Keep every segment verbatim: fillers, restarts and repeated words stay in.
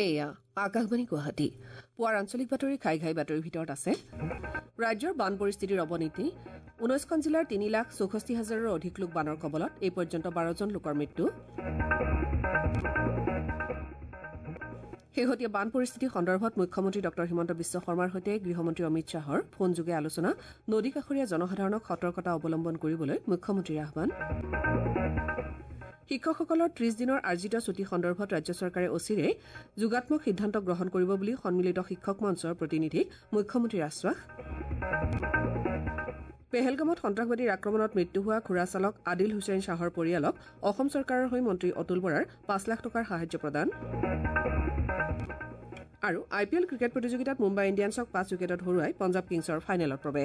এয়া আকাশবাণী গুৱাহাটী পুৱাৰ আঞ্চলিক বাতৰি খাই খাই বাতৰিৰ ভিতৰত আছে ৰাজ্যৰ বান পৰিস্থিতিৰ অৱনতি ঊনৈশখন জিলাৰ তিনি লাখ চৌষষ্ঠি হাজাৰৰ অধিক লোক বানৰ কবলত এই পৰ্যন্ত বাৰজন লোকৰ মৃত্যু শেহতীয়া বান পৰিস্থিতি সন্দৰ্ভত মুখ্যমন্ত্ৰী ডক্টৰ হিমন্ত বিশ্ব শৰ্মাৰ সৈতে গৃহমন্ত্ৰী অমিত শ্বাহৰ ফোনযোগে আলোচনা নদী কাষৰীয়া জনসাধাৰণক সতৰ্কতা অৱলম্বন কৰিবলৈ মুখ্যমন্ত্ৰীৰ আহ্বান শিক্ষকসকলৰ ত্ৰিশ দিনৰ আৰ্জিত ছুটী সন্দৰ্ভত ৰাজ্য চৰকাৰে অচিৰে যোগাত্মক সিদ্ধান্ত গ্ৰহণ কৰিব বুলি সন্মিলিত শিক্ষক মঞ্চৰ প্ৰতিনিধিক মুখ্যমন্ত্ৰীৰ আশ্বাস পেহেলগামত সন্ত্ৰাসবাদীৰ আক্ৰমণত মৃত্যু হোৱা খুৰা চালক আদিল হুছেইন শ্বাহৰ পৰিয়ালক অসম চৰকাৰৰ হৈ মন্ত্ৰী অতুল বৰাৰ পাঁচ লাখ টকাৰ সাহায্য প্ৰদান আৰু আই পি এল ক্ৰিকেট প্ৰতিযোগিতাত মুম্বাই ইণ্ডিয়ানছক পাঁচ উইকেটত হৰুৱাই পঞ্জাৱ কিংছৰ ফাইনেলত প্ৰৱেশ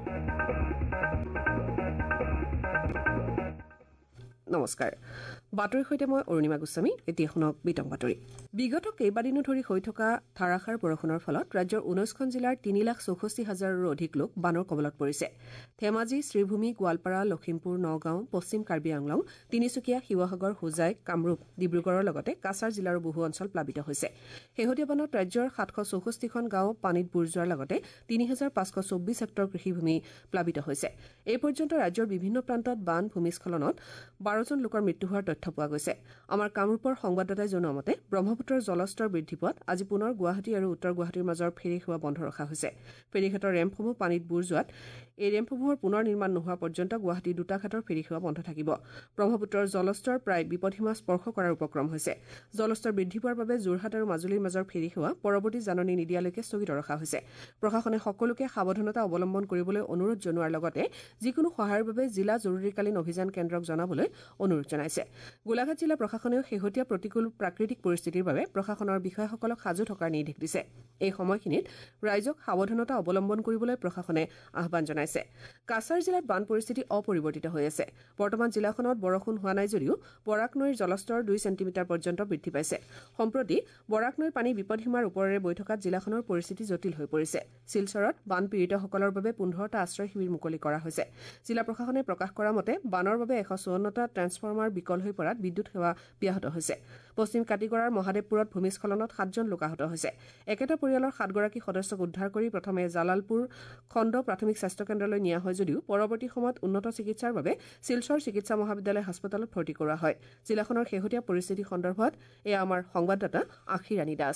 নমস্কাৰ বাতৰিৰ সৈতে মই অৰুণিমা গোস্বামী এতিয়া শুনক বিতং বাতৰি বিগত কেইবাদিনো ধৰি হৈ থকা ধাৰাসাৰ বৰষুণৰ ফলত ৰাজ্যৰ ঊনৈশখন জিলাৰ তিনি লাখ চৌষষ্ঠি হাজাৰৰো অধিক লোক বানৰ কবলত পৰিছে ধেমাজি শ্ৰীভূমি গোৱালপাৰা লখিমপুৰ নগাঁও পশ্চিম কাৰ্বি আংলং তিনিচুকীয়া শিৱসাগৰ হোজাই কামৰূপ ডিব্ৰুগড়ৰ লগতে কাছাৰ জিলাৰো বহু অঞ্চল প্লাবিত হৈছে শেহতীয়া বানত ৰাজ্যৰ সাতশ চৌষষ্ঠিখন গাঁও পানীত বুৰ যোৱাৰ লগতে তিনি হাজাৰ পাঁচশ চৌব্বিছ হেক্টৰ কৃষিভূমি প্লাবিত হৈছে এই পৰ্যন্ত ৰাজ্যৰ বিভিন্ন প্ৰান্তত বান ভূমিস্খলনত বাৰজন লোকৰ মৃত্যু হোৱাৰ তথ্য পোৱা গৈছে আমাৰ কামৰূপৰ সংবাদদাতাই জনোৱা মতে ব্ৰহ্মপুত্ৰৰ জলস্তৰ বৃদ্ধি পোৱাত আজি পুনৰ গুৱাহাটী আৰু উত্তৰ গুৱাহাটীৰ মাজৰ ফেৰী সেৱা বন্ধ ৰখা হৈছে ফেৰীঘাটৰ ৰেম্পসমূহ পানীত বুৰ যোৱাত এই ৰেম্পসমূহৰ পুনৰ নিৰ্মাণ নোহোৱা পৰ্যন্ত গুৱাহাটী দুটা ঘাটৰ ফেৰী সেৱা বন্ধ থাকিব ব্ৰহ্মপুত্ৰৰ জলস্তৰ প্ৰায় বিপদসীমা স্পৰ্শ কৰাৰ উপক্ৰম হৈছে জলস্তৰ বৃদ্ধি পোৱাৰ বাবে যোৰহাট আৰু মাজুলীৰ মাজৰ ফেৰী সেৱা পৰৱৰ্তী জাননী নিদিয়ালৈকে স্থগিত ৰখা হৈছে প্ৰশাসনে সকলোকে সাৱধানতা অৱলম্বন কৰিবলৈ অনুৰোধ জনোৱাৰ লগতে যিকোনো সহায়ৰ বাবে জিলা জৰুৰীকালীন অভিযান কেন্দ্ৰক জনাবলৈ অনুৰোধ জনাইছে গোলাঘাট জিলা প্ৰশাসনেও শেহতীয়া প্ৰতিকূল প্ৰাকৃতিক পৰিস্থিতিৰ বাবে প্ৰশাসনৰ বিষয়াসকলক সাজু থকাৰ নিৰ্দেশ দিছে এই সময়খিনিত ৰাইজক সাৱধানতা অৱলম্বন কৰিবলৈ প্ৰশাসনে আহ্বান জনাইছে কাছাৰ জিলাত বান পৰিস্থিতি অপৰিৱৰ্তিত হৈ আছে বৰ্তমান জিলাখনত বৰষুণ হোৱা নাই যদিও বৰাক নৈৰ জলস্তৰ দুই চেণ্টিমিটাৰ পৰ্যন্ত বৃদ্ধি পাইছে সম্প্ৰতি বৰাক নৈৰ পানী বিপদসীমাৰ ওপৰেৰে বৈ থকাত জিলাখনৰ পৰিস্থিতি জটিল হৈ পৰিছে শিলচৰত বান পীড়িতসকলৰ বাবে পোন্ধৰটা আশ্ৰয় শিবিৰ মুকলি কৰা হৈছে জিলা প্ৰশাসনে প্ৰকাশ কৰা মতে বানৰ বাবে এশ চৌৱন্নটা ট্ৰেন্সফৰ্মাৰ বিকল হৈ পৰাত বিদ্যুৎ সেৱা ব্যাহত হৈছে পশ্চিম কাটিগড়াৰ মহাদেৱপুৰত ভূমিস্খলনত সাতজন লোক আহত হৈছে একেটা পৰিয়ালৰ সাতগৰাকী সদস্যক উদ্ধাৰ কৰি প্ৰথমে জালালপুৰ খণ্ড প্ৰাথমিক স্বাস্থ্য কেন্দ্ৰলৈ নিয়া হয় যদিও পৰৱৰ্তী সময়ত উন্নত চিকিৎসাৰ বাবে শিলচৰ চিকিৎসা মহাবিদ্যালয় হাস্পতালত ভৰ্তি কৰোৱা হয় জিলাখনৰ শেহতীয়া পৰিস্থিতি সন্দৰ্ভত এয়া আমাৰ সংবাদদাতা আশীৰাণী দাস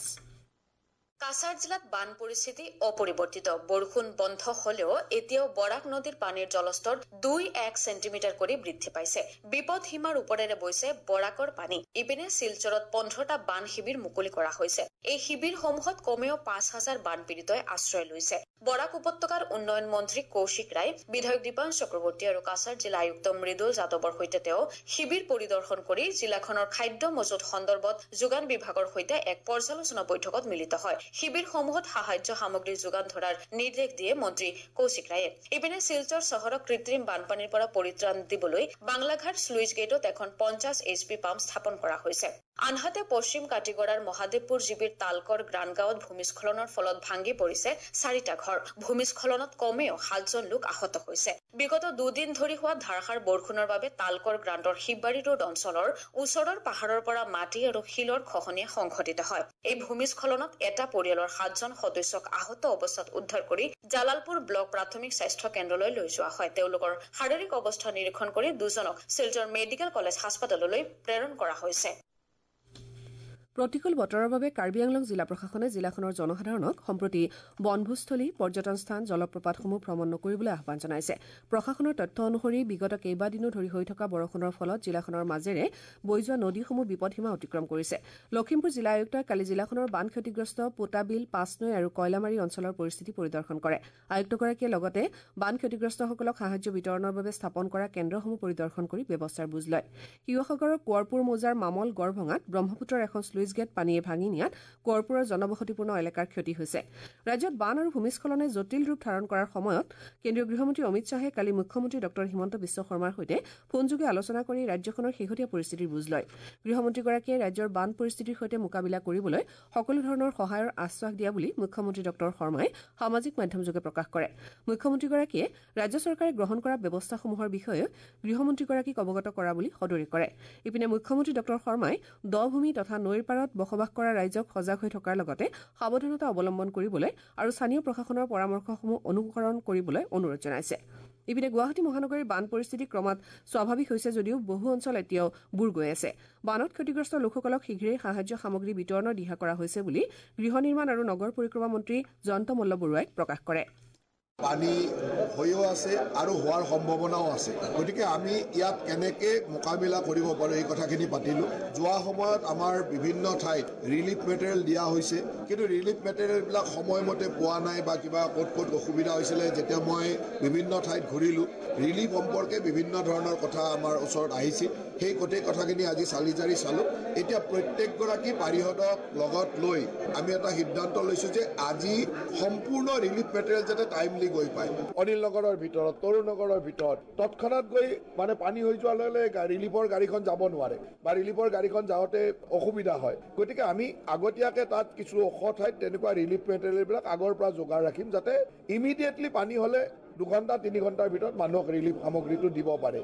কাছাৰ জিলাত বান পৰিস্থিতি অপৰিৱৰ্তিত বৰষুণ বন্ধ হলেও এতিয়াও বৰাক নদীৰ পানীৰ জলস্তৰ দুই এক চেণ্টিমিটাৰ কৰি বৃদ্ধি পাইছে বিপদ সীমাৰ ওপৰেৰে বৈছে বৰাকৰ পানী ইপিনে শিলচৰত পোন্ধৰটা বান শিবিৰ মুকলি কৰা হৈছে এই শিবিৰসমূহত কমেও পাঁচ হাজাৰ বান পীড়িতই আশ্ৰয় লৈছে বৰাক উপত্যকাৰ উন্নয়ন মন্ত্ৰী কৌশিক ৰায় বিধায়ক দীপান চক্ৰৱৰ্তী আৰু কাছাৰ জিলা আয়ুক্ত মৃদুল যাদৱৰ সৈতে তেওঁ শিবিৰ পৰিদৰ্শন কৰি জিলাখনৰ খাদ্য মজুত সন্দৰ্ভত যোগান বিভাগৰ সৈতে এক পৰ্যালোচনা বৈঠকত মিলিত হয় শিবিৰসমূহত সাহায্য সামগ্ৰী যোগান ধৰাৰ নিৰ্দেশ দিয়ে মন্ত্ৰী কৌশিক ৰায়ে ইপিনে শিলচৰ চহৰক কৃত্ৰিম বানপানীৰ পৰা পৰিত্ৰাণ দিবলৈ বাংলাঘাট স্লুইচ গেটত এখন পঞ্চাশ এইচ পি পাম্প স্থাপন কৰা হৈছে আনহাতে পশ্চিম কাটিগড়াৰ মহাদেৱপুৰ জিবিৰ তালকৰ গ্ৰানগাঁৱত ভূমিস্খলনৰ ফলত ভাঙি পৰিছে চাৰিটা ঘৰ ভূমিস্খলনত কমেও সাতজন লোক আহত হৈছে বিগত দুদিন ধৰি হোৱা ধাৰাসাৰ বৰষুণৰ বাবে তালকৰ গ্ৰান্টৰ শিববাৰী ৰোড অঞ্চলৰ ওচৰৰ পাহাৰৰ পৰা মাটি আৰু শিলৰ খহনীয়া সংঘটিত হয় এই ভূমিস্খলনত এটা পৰিয়ালৰ সাতজন সদস্যক আহত অৱস্থাত উদ্ধাৰ কৰি জালালপুৰ ব্লক প্ৰাথমিক স্বাস্থ্য কেন্দ্ৰলৈ লৈ যোৱা হয় তেওঁলোকৰ শাৰীৰিক অৱস্থা নিৰীক্ষণ কৰি দুজনক শিলচৰ মেডিকেল কলেজ হাস্পতাললৈ প্ৰেৰণ কৰা হৈছে প্ৰতিকূল বতৰৰ বাবে কাৰ্বি আংলং জিলা প্ৰশাসনে জিলাখনৰ জনসাধাৰণক সম্প্ৰতি বনভোজস্থলী পৰ্যটন স্থান জলপ্ৰপাতসমূহ ভ্ৰমণ নকৰিবলৈ আহ্বান জনাইছে প্ৰশাসনৰ তথ্য অনুসৰি বিগত কেইবাদিনো ধৰি হৈ থকা বৰষুণৰ ফলত জিলাখনৰ মাজেৰে বৈ যোৱা নদীসমূহ বিপদসীমা অতিক্ৰম কৰিছে লখিমপুৰ জিলা আয়ুক্তই কালি জিলাখনৰ বান ক্ষতিগ্ৰস্ত পোটাবিল পাঁচনৈ আৰু কয়লামাৰী অঞ্চলৰ পৰিস্থিতি পৰিদৰ্শন কৰে আয়ুক্তগৰাকীয়ে লগতে বান ক্ষতিগ্ৰস্তসকলক সাহায্য বিতৰণৰ বাবে স্থাপন কৰা কেন্দ্ৰসমূহ পৰিদৰ্শন কৰি ব্যৱস্থাৰ বুজ লয় শিৱসাগৰৰ কোঁৱৰপুৰ মৌজাৰ মামল গড়ভঙাত ব্ৰহ্মপুত্ৰৰ এখন স্লুইচ গেট পানীয়ে ভাঙি নিয়াত কোঁৱৰপুৰৰ জনবসতিপূৰ্ণ এলেকাৰ ক্ষতি হৈছে ৰাজ্যত বান আৰু ভূমিস্খলনে জটিল ৰূপ ধাৰণ কৰাৰ সময়ত কেন্দ্ৰীয় গৃহমন্ত্ৰী অমিত শ্বাহে কালি মুখ্যমন্ত্ৰী ডক্টৰ হিমন্ত বিশ্ব শৰ্মাৰ সৈতে ফোনযোগে আলোচনা কৰি ৰাজ্যখনৰ শেহতীয়া পৰিস্থিতিৰ বুজ লয় গৃহমন্ত্ৰীগৰাকীয়ে ৰাজ্যৰ বান পৰিস্থিতিৰ সৈতে মোকাবিলা কৰিবলৈ সকলো ধৰণৰ সহায়ৰ আশ্বাস দিয়া বুলি মুখ্যমন্ত্ৰী ডক্টৰ শৰ্মাই সামাজিক মাধ্যমযোগে প্ৰকাশ কৰে মুখ্যমন্ত্ৰীগৰাকীয়ে ৰাজ্য চৰকাৰে গ্ৰহণ কৰা ব্যৱস্থাসমূহৰ বিষয়ে গৃহমন্ত্ৰীগৰাকীক অৱগত কৰা বুলি সদৰি কৰে ইপিনে মুখ্যমন্ত্ৰী ডক্টৰ শৰ্মাই দ ভূমি তথা নৈৰ পাৰত বসবাস কৰা ৰাইজক সজাগ হৈ থকাৰ লগতে সাৱধানতা অৱলম্বন কৰিবলৈ আৰু স্থানীয় প্ৰশাসনৰ পৰামৰ্শসমূহ অনুসৰণ কৰিবলৈ অনুৰোধ জনাইছে। ইপিনে গুৱাহাটী মহানগৰীৰ বান পৰিস্থিতি ক্ৰমাৎ স্বাভাৱিক হৈছে যদিও বহু অঞ্চল এতিয়াও বুৰ গৈ আছে। বানত ক্ষতিগ্ৰস্ত লোকসকলক শীঘ্ৰেই সাহায্য সামগ্ৰী বিতৰণৰ দিহা কৰা হৈছে বুলি গৃহ নিৰ্মাণ আৰু নগৰ পৰিক্ৰমা মন্ত্ৰী জয়ন্ত মল্ল বৰুৱাই প্ৰকাশ কৰে। পানী হৈও আছে আৰু হোৱাৰ সম্ভাৱনাও আছে, গতিকে আমি ইয়াত কেনেকৈ মোকাবিলা কৰিব পাৰোঁ এই কথাখিনি পাতিলোঁ। যোৱা সময়ত আমাৰ বিভিন্ন ঠাইত ৰিলিফ মেটেৰিয়েল দিয়া হৈছে, কিন্তু ৰিলিফ মেটেৰিয়েলবিলাক সময়মতে পোৱা নাই বা কিবা ক'ত ক'ত অসুবিধা হৈছিলে। যেতিয়া মই বিভিন্ন ঠাইত ঘূৰিলোঁ, ৰিলিফ সম্পৰ্কে বিভিন্ন ধৰণৰ কথা আমাৰ ওচৰত আহিছিল। সেই গোটেই কথাখিনি আজি চালি জাৰি চালোঁ। এতিয়া প্ৰত্যেকগৰাকী পাৰিষদক লগত লৈ আমি এটা সিদ্ধান্ত লৈছোঁ যে আজি সম্পূৰ্ণ ৰিলিফ মেটেৰিয়েল যাতে টাইমলি গৈ পায়। অনিল নগৰৰ ভিতৰত, তৰুণ নগৰৰ ভিতৰত তৎক্ষণাৎ গৈ মানে পানী হৈ যোৱাৰ লগে লগে ৰিলিফৰ গাড়ীখন যাব নোৱাৰে বা ৰিলিফৰ গাড়ীখন যাওঁতে অসুবিধা হয়। গতিকে আমি আগতীয়াকৈ তাত কিছু ওখ ঠাইত তেনেকুৱা ৰিলিফ মেটেৰিয়েলবিলাক আগৰ পৰা যোগাৰ ৰাখিম, যাতে ইমিডিয়েটলি পানী হ'লে দুঘণ্টা তিনি ঘণ্টাৰ ভিতৰত মানুহক ৰিলিফ সামগ্ৰীটো দিব পাৰে।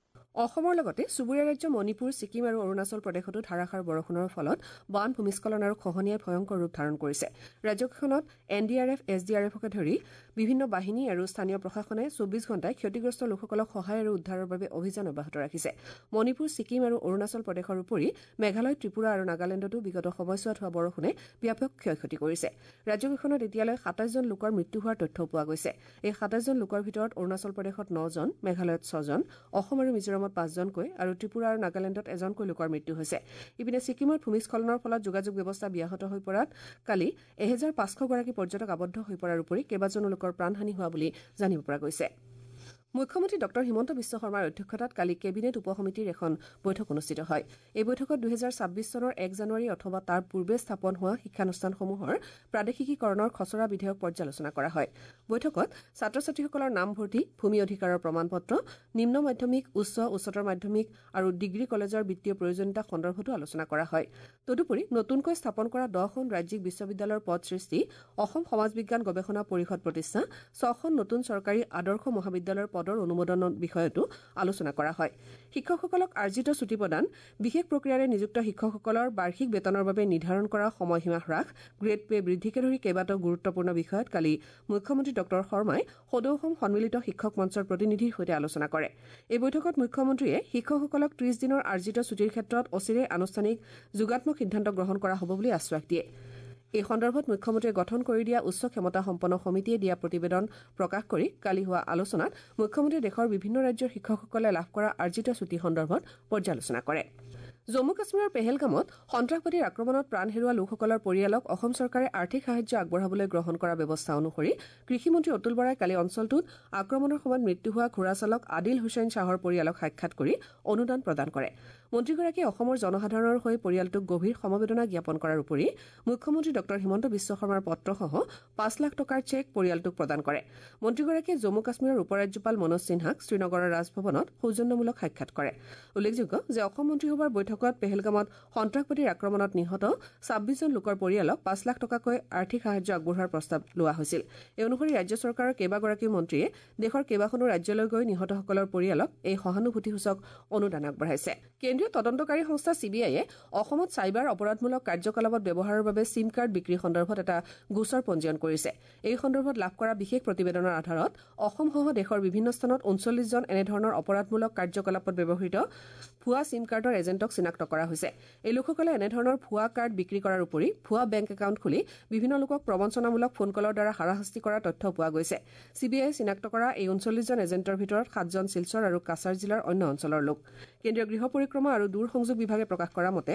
অসমৰ লগতে চুবুৰীয়া ৰাজ্য মণিপুৰ, ছিকিম আৰু অৰুণাচল প্ৰদেশতো ধাৰাসাৰ বৰষুণৰ ফলত বান, ভূমিস্খলন আৰু খহনীয়াই ভয়ংকৰ ৰূপ ধাৰণ কৰিছে। ৰাজ্যখনত N D R F, S D R এফকে ধৰি বিভিন্ন বাহিনী আৰু স্থানীয় প্ৰশাসনে চৌবিশ ঘণ্টাই ক্ষতিগ্ৰস্ত লোকসকলক সহায় আৰু উদ্ধাৰৰ বাবে অভিযান অব্যাহত ৰাখিছে। মণিপুৰ, ছিকিম আৰু অৰুণাচল প্ৰদেশৰ উপৰি মেঘালয়, ত্ৰিপুৰা আৰু নাগালেণ্ডতো বিগত সময়ছোৱাত হোৱা বৰষুণে ব্যাপক ক্ষয়ক্ষতি কৰিছে। ৰাজ্যখনত এতিয়ালৈ সাতাইছজন লোকৰ মৃত্যু হোৱাৰ তথ্য পোৱা গৈছে। এই সাতাইছজন লোকৰ ভিতৰত অৰুণাচল প্ৰদেশত নজন, মেঘালয়ত ছজন, অসম আৰু মিজোৰাম পাঁচজনকৈ আৰু ত্ৰিপুৰা আৰু নাগালেণ্ডত এজনকৈ লোকৰ মৃত্যু হৈছে। ইপিনে ছিকিমত ভূমিস্খলনৰ ফলত যোগাযোগ ব্যৱস্থা ব্যাহত হৈ পৰাত কালি এহেজাৰ পাঁচশ গৰাকী পৰ্যটক আবদ্ধ হৈ পৰাৰ উপৰি কেইবাজনো লোকৰ প্ৰাণহানি হোৱা বুলি জানিব পৰা গৈছে। মুখ্যমন্ত্ৰী ডক্টৰ হিমন্ত বিশ্ব শৰ্মাৰ অধ্যক্ষতাত কালি কেবিনেট উপ সমিতিৰ এখন বৈঠক অনুষ্ঠিত হয়। এই বৈঠকত দুহেজাৰ ছাব্বিছ চনৰ এক জানুৱাৰী অথবা তাৰ পূৰ্বে স্থাপন হোৱা শিক্ষানুষ্ঠানসমূহৰ প্ৰাদেশিকীকৰণৰ খচৰা বিধেয়ক পৰ্যালোচনা কৰা হয়। বৈঠকত ছাত্ৰ ছাত্ৰীসকলৰ নামভৰ্তি, ভূমি অধিকাৰৰ প্ৰমাণপত্ৰ, নিম্ন মাধ্যমিক, উচ্চ, উচ্চতৰ মাধ্যমিক আৰু ডিগ্ৰী কলেজৰ বিত্তীয় প্ৰয়োজনীয়তা সন্দৰ্ভতো আলোচনা কৰা হয়। তদুপৰি নতুনকৈ স্থাপন কৰা দহখন ৰাজ্যিক বিশ্ববিদ্যালয়ৰ পদ সৃষ্টি, অসম সমাজ বিজ্ঞান গৱেষণা পৰিষদ প্ৰতিষ্ঠা, ছখন নতুন চৰকাৰী আদৰ্শ মহাবিদ্যালয়ৰ পদৰ অনুমোদনৰ বিষয়তো আলোচনা কৰা হয়। শিক্ষকসকলক আৰ্জিত ছুটি প্ৰদান, বিশেষ প্ৰক্ৰিয়াৰে নিযুক্ত শিক্ষকসকলৰ বাৰ্ষিক বেতনৰ বাবে নিৰ্ধাৰণ কৰা সময়সীমা হ্ৰাস, গ্ৰেড পে বৃদ্ধিকে ধৰি কেইবাটাও গুৰুত্বপূৰ্ণ বিষয়ত কালি মুখ্যমন্ত্ৰী ডক্টৰ শৰ্মাই সদৌ অসম সন্মিলিত শিক্ষক মঞ্চৰ প্ৰতিনিধিৰ সৈতে আলোচনা কৰে। এই বৈঠকত মুখ্যমন্ত্ৰীয়ে শিক্ষকসকলক ত্ৰিছ দিনৰ আৰ্জিত ছুটিৰ ক্ষেত্ৰত অচিৰেই আনুষ্ঠানিক যোগাত্মক সিদ্ধান্ত গ্ৰহণ কৰা হ'ব বুলি আশ্বাস দিয়ে। এই সন্দৰ্ভত মুখ্যমন্ত্ৰীয়ে গঠন কৰি দিয়া উচ্চ ক্ষমতা সম্পন্ন সমিতিয়ে দিয়া প্ৰতিবেদন প্ৰকাশ কৰি কালি হোৱা আলোচনাত মুখ্যমন্ত্ৰীয়ে দেশৰ বিভিন্ন ৰাজ্যৰ শিক্ষকসকলে লাভ কৰা আৰ্জিত ছুটি সন্দৰ্ভত পৰ্যালোচনা কৰে। জম্মু কাশ্মীৰৰ পেহেলগামত সন্ত্ৰাসবাদীৰ আক্ৰমণত প্ৰাণ হেৰুওৱা লোকসকলৰ পৰিয়ালক অসম চৰকাৰে আৰ্থিক সাহায্য আগবঢ়াবলৈ গ্ৰহণ কৰা ব্যৱস্থা অনুসৰি কৃষিমন্ত্ৰী অতুল বৰাই কালি অঞ্চলটোত আক্ৰমণৰ সময়ত মৃত্যু হোৱা ঘোঁৰা চালক আদিল হুছেইন শ্বাহৰ পৰিয়ালক সাক্ষাৎ কৰি অনুদান প্ৰদান কৰে। মন্ত্ৰীগৰাকীয়ে অসমৰ জনসাধাৰণৰ হৈ পৰিয়ালটোক গভীৰ সমবেদনা জ্ঞাপন কৰাৰ উপৰি মুখ্যমন্ত্ৰী ডক্টৰ হিমন্ত বিশ্ব শৰ্মাৰ পত্ৰসহ পাঁচ লাখ টকাৰ চেক পৰিয়ালটোক প্ৰদান কৰে। মন্ত্ৰীগৰাকীয়ে জম্মু কাশ্মীৰৰ উপ ৰাজ্যপাল মনোজ সিনহাক শ্ৰীনগৰৰ ৰাজভৱনত সৌজন্যমূলক সাক্ষাৎ কৰে। উল্লেখযোগ্য যে অসম মন্ত্ৰীসভাৰ বৈঠকত পেহেলগামত সন্ত্ৰাসবাদীৰ আক্ৰমণত নিহত ছাব্বিছজন লোকৰ পৰিয়ালক পাঁচ লাখ টকাকৈ আৰ্থিক সাহায্য আগবঢ়োৱাৰ প্ৰস্তাৱ লোৱা হৈছিল। এই অনুসৰি ৰাজ্য চৰকাৰৰ কেইবাগৰাকী মন্ত্ৰীয়ে দেশৰ কেইবাখনো ৰাজ্যলৈ গৈ নিহতসকলৰ পৰিয়ালক এই সহানুভূতিসূচক অনুদান আগবঢ়াইছে। কেন্দ্ৰীয় তদন্তকাৰী সংস্থা চি বি আইয়ে অসমত চাইবাৰ অপৰাধমূলক কাৰ্যকলাপত ব্যৱহাৰৰ বাবে চিম কাৰ্ড বিক্ৰী সন্দৰ্ভত এটা গোচৰ পঞ্জীয়ন কৰিছে। এই সন্দৰ্ভত লাভ কৰা বিশেষ প্ৰতিবেদনৰ আধাৰত অসমসহ দেশৰ বিভিন্ন স্থানত ঊনচল্লিছজন এনেধৰণৰ অপৰাধমূলক কাৰ্যকলাপত ব্যৱহৃত ভুৱা চিম কাৰ্ডৰ এজেণ্টক চিনাক্ত কৰা হৈছে। এই লোকসকলে এনেধৰণৰ ভুৱা কাৰ্ড বিক্ৰী কৰাৰ উপৰি ভুৱা বেংক একাউণ্ট খুলি বিভিন্ন লোকক প্ৰবঞ্চনামূলক ফোন কলৰ দ্বাৰা হাৰাশাস্তি কৰাৰ তথ্য পোৱা গৈছে। চি বি আইয়ে চিনাক্ত কৰা এই ঊনচল্লিছজন এজেণ্টৰ ভিতৰত সাতজন শিলচৰ আৰু কাছাৰ জিলাৰ অন্য অঞ্চলৰ লোক। কেন্দ্ৰীয় গৃহ পৰিক্ৰমা আৰু দূৰ সংযোগ বিভাগে প্ৰকাশ কৰা মতে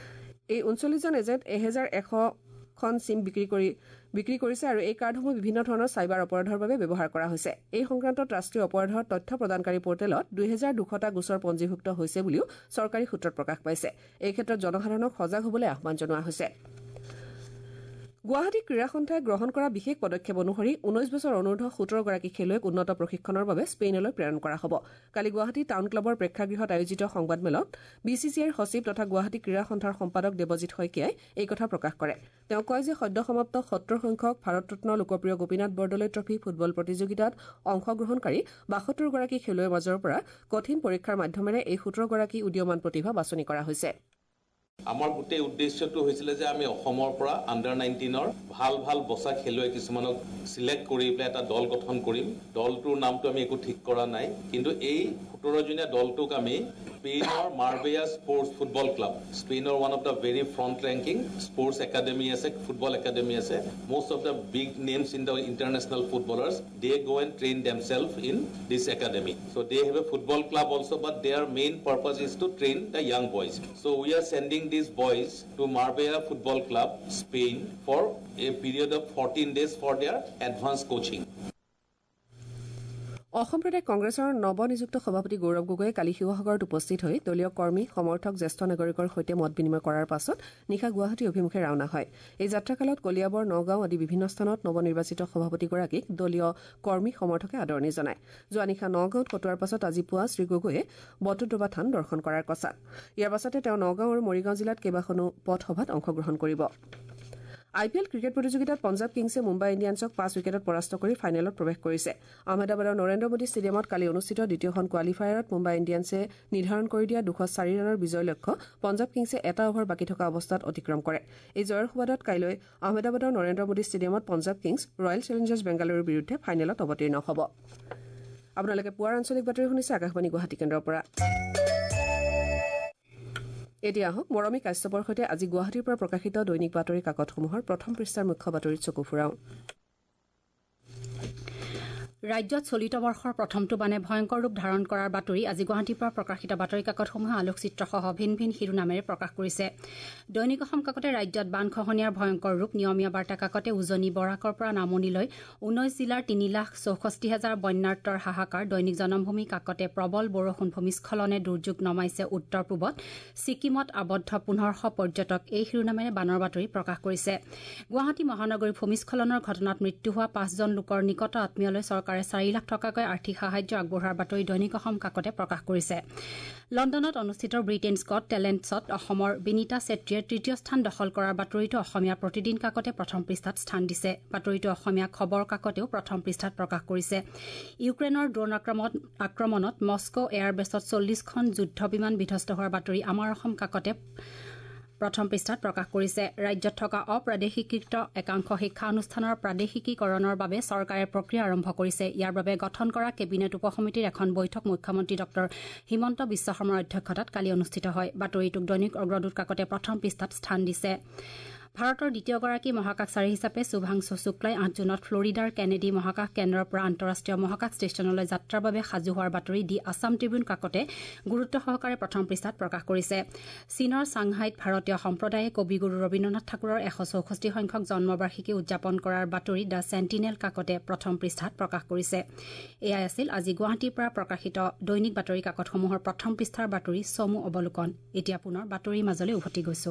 এই ঊনচল্লিছজন এজেণ্ট এহেজাৰ এশখন চিম বিক্ৰী কৰি বিক্ৰী কৰিছে আৰু এই কাৰ্ডসমূহ বিভিন্ন ধৰণৰ চাইবাৰ অপৰাধৰ বাবে ব্যৱহাৰ কৰা হৈছে। এই সংক্ৰান্তত ৰাষ্ট্ৰীয় অপৰাধৰ তথ্য প্ৰদানকাৰী পৰ্টেলত দুই হেজাৰ দুশটা গোচৰ পঞ্জীভুক্ত হৈছে বুলিও চৰকাৰী সূত্ৰত প্ৰকাশ পাইছে। এই ক্ষেত্ৰত জনসাধাৰণক সজাগ হ'বলৈ আহ্বান জনোৱা হৈছে। গুৱাহাটী ক্ৰীড়া সন্থাই গ্ৰহণ কৰা বিশেষ পদক্ষেপ অনুসৰি ঊনৈশ বছৰ অনূৰ্ধ্ব সোতৰগৰাকী খেলুৱৈক উন্নত প্ৰশিক্ষণৰ বাবে স্পেইনলৈ প্ৰেৰণ কৰা হ'ব। কালি গুৱাহাটী টাউন ক্লাবৰ প্ৰেক্ষাগৃহত আয়োজিত সংবাদমেলত বি চি চি আইৰ সচিব তথা গুৱাহাটী ক্ৰীড়া সন্থাৰ সম্পাদক দেৱজিৎ শইকীয়াই এই কথা প্ৰকাশ কৰে। তেওঁ কয় যে সদ্য সমাপ্ত সত্তৰ সংখ্যক ভাৰতৰত্ন লোকপ্ৰিয় গোপীনাথ বৰদলৈ ট্ৰফী ফুটবল প্ৰতিযোগিতাত অংশগ্ৰহণকাৰী বাসত্তৰগৰাকী খেলুৱৈৰ মাজৰ পৰা কঠিন পৰীক্ষাৰ মাধ্যমেৰে এই সোতৰগৰাকী উদীয়মান প্ৰতিভা বাছনি কৰা হৈছে। আমাৰ গোটেই উদ্দেশ্যটো হৈছিল যে আমি অসমৰ পৰা আণ্ডাৰ নাইনটিনৰ ভাল ভাল বচা খেলুৱৈ কিছুমানক সিলেক্ট কৰি পেলাই এটা দল গঠন কৰিম দলটোৰ নামটো আমি একো ঠিক কৰা নাই কিন্তু এই সোতৰ জনীয়া দলটোক আমি স্পেইনৰ মাৰ্বেয়া স্পোর্টস ফুটবল ক্লাব স্পেইনৰ one of the very front ranking sports academy আছে ফুটবল একাডেমি আছে most of the big names in the international footballers they go and train themselves in this academy so they have a football club also but their main purpose is to train the young boys so we are sending these boys to Marbella Football Club Spain for a period of fourteen days for their advanced coaching Assam প্ৰদেশ কংগ্ৰেছৰ নৱনিযুক্ত সভাপতি গৌৰৱ গগৈয়ে কালি শিৱসাগৰত উপস্থিত হৈ দলীয় কৰ্মী সমৰ্থক জ্যেষ্ঠ নাগৰিকৰ সৈতে মত বিনিময় কৰাৰ পাছত নিশা গুৱাহাটী অভিমুখে ৰাওনা হয় এই যাত্ৰাকালত কলিয়াবৰ নগাঁও আদি বিভিন্ন স্থানত নৱনিৰ্বাচিত সভাপতিগৰাকীক দলীয় কৰ্মী সমৰ্থকে আদৰণি জনায় যোৱা নিশা নগাঁৱত কটোৱাৰ পাছত আজি পুৱা শ্ৰী গগৈয়ে বটদ্ৰৱা থান দৰ্শন কৰাৰ কথা ইয়াৰ পাছতে তেওঁ নগাঁও আৰু মৰিগাঁও জিলাত কেইবাখনো পথসভাত অংশগ্ৰহণ কৰিব আই পি এল ক্ৰিকেট প্ৰতিযোগিতাত পঞ্জাৱ কিংছে মুম্বাই ইণ্ডিয়ানছক পাঁচ উইকেটত পৰাস্ত কৰি ফাইনেলত প্ৰৱেশ কৰিছে আহমেদাবাদৰ নৰেন্দ্ৰ মোদী ষ্টেডিয়ামত কালি অনুষ্ঠিত দ্বিতীয়খন কোৱালিফায়াৰত মুম্বাই ইণ্ডিয়ানছে নিৰ্ধাৰণ কৰি দিয়া দুশ চাৰি ৰানৰ বিজয় লক্ষ্য পঞ্জাৱ কিংছে এটা অভাৰ বাকী থকা অৱস্থাত অতিক্ৰম কৰে এই জয়ৰ সুবাদত কাইলৈ আহমেদাবাদৰ নৰেন্দ্ৰ মোদী ষ্টেডিয়ামত পঞ্জাৱ কিংছ ৰয়েল চেলেঞ্জাৰ্ছ বেংগালুৰুৰ বিৰুদ্ধে ফাইনেলত অৱতীৰ্ণ হ'ব আপোনালোকে পুৱাৰ আঞ্চলিক বাতৰি শুনিছে আকাশবাণী গুৱাহাটী কেন্দ্ৰৰ পৰা এতিয়া আহক মৰমী কাশ্যপৰ সৈতে আজি গুৱাহাটীৰ পৰা প্ৰকাশিত দৈনিক বাতৰি কাকতসমূহৰ প্ৰথম পৃষ্ঠাৰ মুখ্য বাতৰিত চকু ফুৰাওঁ ৰাজ্যত চলিত বৰ্ষৰ প্ৰথমটো বানে ভয়ংকৰ ৰূপ ধাৰণ কৰাৰ বাতৰি আজি গুৱাহাটীৰ পৰা প্ৰকাশিত বাতৰি কাকতসমূহে আলোকচিত্ৰসহ ভিন ভিন শিৰোনামেৰে প্ৰকাশ কৰিছে দৈনিক অসম কাকতে ৰাজ্যত বান খহনীয়াৰ ভয়ংকৰ ৰূপ নিয়মীয়া বাৰ্তা কাকতে উজনি বৰাকৰ পৰা নামনিলৈ ঊনৈশ জিলাৰ তিনি লাখ চৌষষ্ঠি হাজাৰ বন্যাৰ্তৰ হাহাকাৰ দৈনিক জনমভূমি কাকতে প্ৰবল বৰষুণ ভূমিস্খলনে দুৰ্যোগ নমাইছে উত্তৰ পূবত ছিকিমত আবদ্ধ পোন্ধৰশ পৰ্যটক এই শিৰোনামেৰে বানৰ বাতৰি প্ৰকাশ কৰিছে গুৱাহাটী মহানগৰীৰ ভূমিস্খলনৰ ঘটনাত মৃত্যু হোৱা পাঁচজন লোকৰ নিকট আত্মীয়লৈ চৰকাৰে চাৰি লাখ টকাকৈ আৰ্থিক সাহায্য আগবঢ়োৱাৰ বাতৰি দৈনিক অসম কাকতে প্ৰকাশ কৰিছে লণ্ডনত অনুষ্ঠিত ব্ৰিটেইনছ গট টেলেণ্টছত অসমৰ বিনীতা চেত্ৰীয়ে তৃতীয় স্থান দখল কৰাৰ বাতৰিটো অসমীয়া প্ৰতিদিন কাকতে প্ৰথম পৃষ্ঠাত স্থান দিছে বাতৰিটো অসমীয়া খবৰ কাকতেও প্ৰথম পৃষ্ঠাত প্ৰকাশ কৰিছে ইউক্ৰেইনৰ ড্ৰোন আক্ৰমণত মস্কো এয়াৰবেছত চল্লিছখন যুদ্ধ বিমান বিধ্বস্ত হোৱাৰ বাতৰি আমাৰ অসম কাকতে প্ৰথম পৃষ্ঠাত প্ৰকাশ কৰিছে ৰাজ্যত থকা অপ্ৰাদেশিকৃত একাংশ শিক্ষা অনুষ্ঠানৰ প্ৰাদেশিকীকৰণৰ বাবে চৰকাৰে প্ৰক্ৰিয়া আৰম্ভ কৰিছে ইয়াৰ বাবে গঠন কৰা কেবিনেট উপসমিতিৰ এখন বৈঠক মুখ্যমন্ত্ৰী ডক্টৰ হিমন্ত বিশ্ব শৰ্মাৰ অধ্যক্ষতাত কালি অনুষ্ঠিত হয় বাতৰিটোক দৈনিক অগ্ৰদূত কাকতে প্ৰথম পৃষ্ঠাত স্থান দিছে ভাৰতৰ দ্বিতীয়গৰাকী মহাকাশচাৰী হিচাপে শুভাংশু শুক্লাই আঠ জুনত ফ্লৰিডাৰ কেনেডি মহাকাশ কেন্দ্ৰৰ পৰা আন্তঃৰাষ্ট্ৰীয় মহাকাশ ষ্টেচনলৈ যাত্ৰাৰ বাবে সাজু হোৱাৰ বাতৰি দি আছাম ট্ৰিবিউন কাকতে গুৰুত্ব সহকাৰে প্ৰথম পৃষ্ঠাত প্ৰকাশ কৰিছে চীনৰ চাংহাইত ভাৰতীয় সম্প্ৰদায়ে কবিগুৰু ৰবীন্দ্ৰনাথ ঠাকুৰৰ এশ চৌষষ্ঠি সংখ্যক জন্মবাৰ্ষিকী উদযাপন কৰাৰ বাতৰি দ্য চেণ্টিনেল কাকতে প্ৰথম পৃষ্ঠাত প্ৰকাশ কৰিছে এয়াই আছিল আজি গুৱাহাটীৰ পৰা প্ৰকাশিত দৈনিক বাতৰি কাকতসমূহৰ প্ৰথম পৃষ্ঠাৰ বাতৰি চমু অৱলোকন এতিয়া পুনৰ বাতৰিৰ মাজলৈ উভতি গৈছো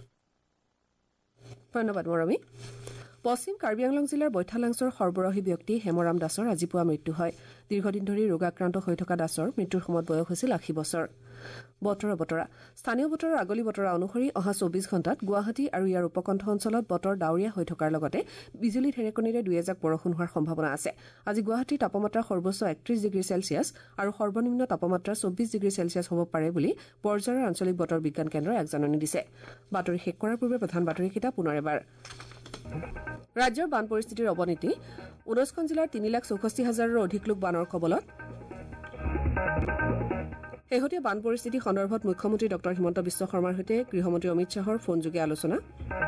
ধন্যবাদ মৰমী পশ্চিম কাৰ্বি আংলং জিলাৰ বৈঠালাংছৰ সৰ্বৰাহী ব্যক্তি হেমৰাম দাসৰ আজি পুৱা মৃত্যু হয় দীৰ্ঘদিন ধৰি ৰোগাক্ৰান্ত হৈ থকা দাসৰ মৃত্যুৰ সময়ত বয়স হৈছিল আশী বছৰ বতৰৰ বতৰা স্থানীয় বতৰৰ আগলি বতৰা অনুসৰি অহা চৌবিশ ঘণ্টাত গুৱাহাটী আৰু ইয়াৰ উপকণ্ঠ অঞ্চলত বতৰ ডাৱৰীয়া হৈ থকাৰ লগতে বিজুলী ঢেৰেকণিৰে দুই এজাক বৰষুণ হোৱাৰ সম্ভাৱনা আছে আজি গুৱাহাটীৰ তাপমাত্ৰা সৰ্বোচ্চ একত্ৰিশ ডিগ্ৰী চেলছিয়াছ আৰু সৰ্বনিম্ন তাপমাত্ৰা চৌব্বিশ ডিগ্ৰী চেলছিয়াছ হ'ব পাৰে বুলি পৰ্যায়ৰ আঞ্চলিক বতৰ বিজ্ঞান কেন্দ্ৰই আগজাননী দিছে বাতৰি শেষ কৰাৰ পূৰ্বে প্ৰধান বাতৰিকেইটা পুনৰ এবাৰ ৰাজ্যৰ বান পৰিস্থিতিৰ অৱনতি ঊনৈশখন জিলাৰ তিনি লাখ চৌষষ্ঠি হাজাৰৰো অধিক লোক বানৰ কবলত শেহতীয়া বান পৰিস্থিতি সন্দৰ্ভত মুখ্যমন্ত্ৰী ডক্টৰ হিমন্ত বিশ্ব শৰ্মাৰ সৈতে গৃহমন্ত্ৰী অমিত শ্বাহৰ ফোনযোগে আলোচনা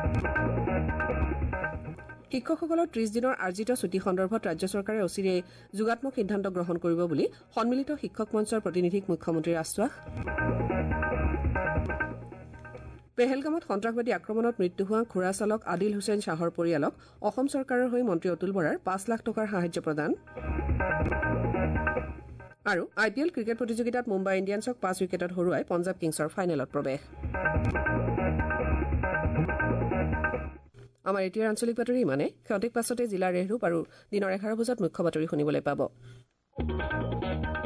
শিক্ষকসকলৰ ত্ৰিশ দিনৰ আৰ্জিত ছুটী সন্দৰ্ভত ৰাজ্য চৰকাৰে অচিৰেই যোগাত্মক সিদ্ধান্ত গ্ৰহণ কৰিব বুলি সন্মিলিত শিক্ষক মঞ্চৰ প্ৰতিনিধিক মুখ্যমন্ত্ৰীৰ আশ্বাস পেহেলগামত সন্ত্ৰাসবাদী আক্ৰমণত মৃত্যু হোৱা ঘোঁৰা চালক আদিল হুছেইন শ্বাহৰ পৰিয়ালক অসম চৰকাৰৰ হৈ মন্ত্ৰী অতুল বৰাৰ পাঁচ লাখ টকাৰ সাহায্য প্ৰদান আৰু আই পি এল ক্ৰিকেট প্ৰতিযোগিতাত মুম্বাই ইণ্ডিয়ানছক পাঁচ উইকেটত হৰুৱাই পঞ্জাৱ কিংছৰ ফাইনেলত প্ৰৱেশ আমাৰ এতিয়াৰ আঞ্চলিক বাতৰি ইমানে ক্ষতিক পাছতে জিলাৰ ৰেহৰূপ আৰু দিনৰ এঘাৰ বজাত মুখ্য বাতৰি শুনিবলৈ পাব